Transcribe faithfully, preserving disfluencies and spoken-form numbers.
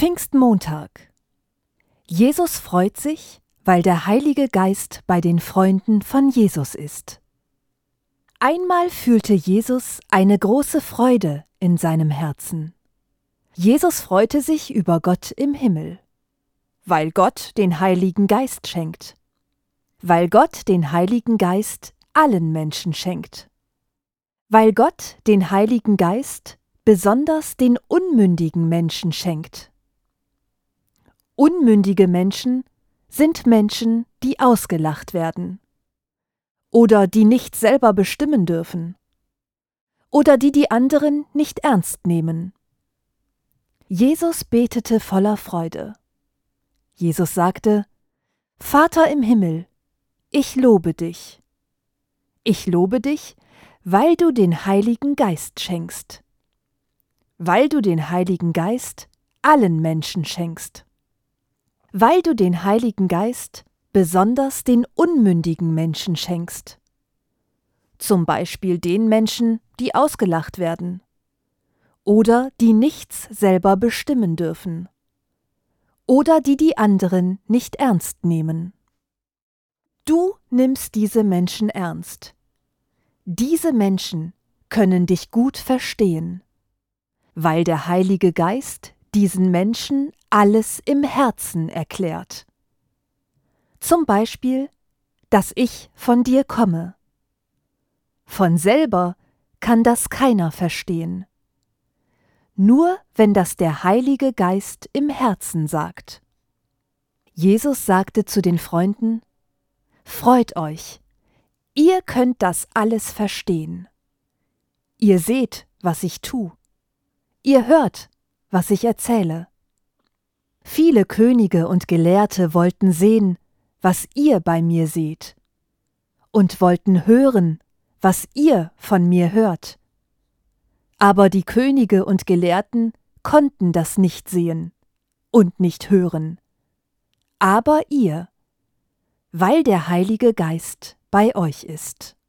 Pfingstmontag. Jesus freut sich, weil der Heilige Geist bei den Freunden von Jesus ist. Einmal fühlte Jesus eine große Freude in seinem Herzen. Jesus freute sich über Gott im Himmel, weil Gott den Heiligen Geist schenkt, weil Gott den Heiligen Geist allen Menschen schenkt, weil Gott den Heiligen Geist besonders den unmündigen Menschen schenkt. Unmündige Menschen sind Menschen, die ausgelacht werden oder die nicht selber bestimmen dürfen oder die die anderen nicht ernst nehmen. Jesus betete voller Freude. Jesus sagte: Vater im Himmel, ich lobe dich. Ich lobe dich, weil du den Heiligen Geist schenkst. Weil du den Heiligen Geist allen Menschen schenkst. Weil du den Heiligen Geist besonders den unmündigen Menschen schenkst. Zum Beispiel den Menschen, die ausgelacht werden oder die nichts selber bestimmen dürfen oder die die anderen nicht ernst nehmen. Du nimmst diese Menschen ernst. Diese Menschen können dich gut verstehen, weil der Heilige Geist diesen Menschen alles im Herzen erklärt. Zum Beispiel, dass ich von dir komme. Von selber kann das keiner verstehen. Nur wenn das der Heilige Geist im Herzen sagt. Jesus sagte zu den Freunden: Freut euch, ihr könnt das alles verstehen. Ihr seht, was ich tu. Ihr hört, was ich erzähle. Viele Könige und Gelehrte wollten sehen, was ihr bei mir seht, und wollten hören, was ihr von mir hört. Aber die Könige und Gelehrten konnten das nicht sehen und nicht hören. Aber ihr, weil der Heilige Geist bei euch ist.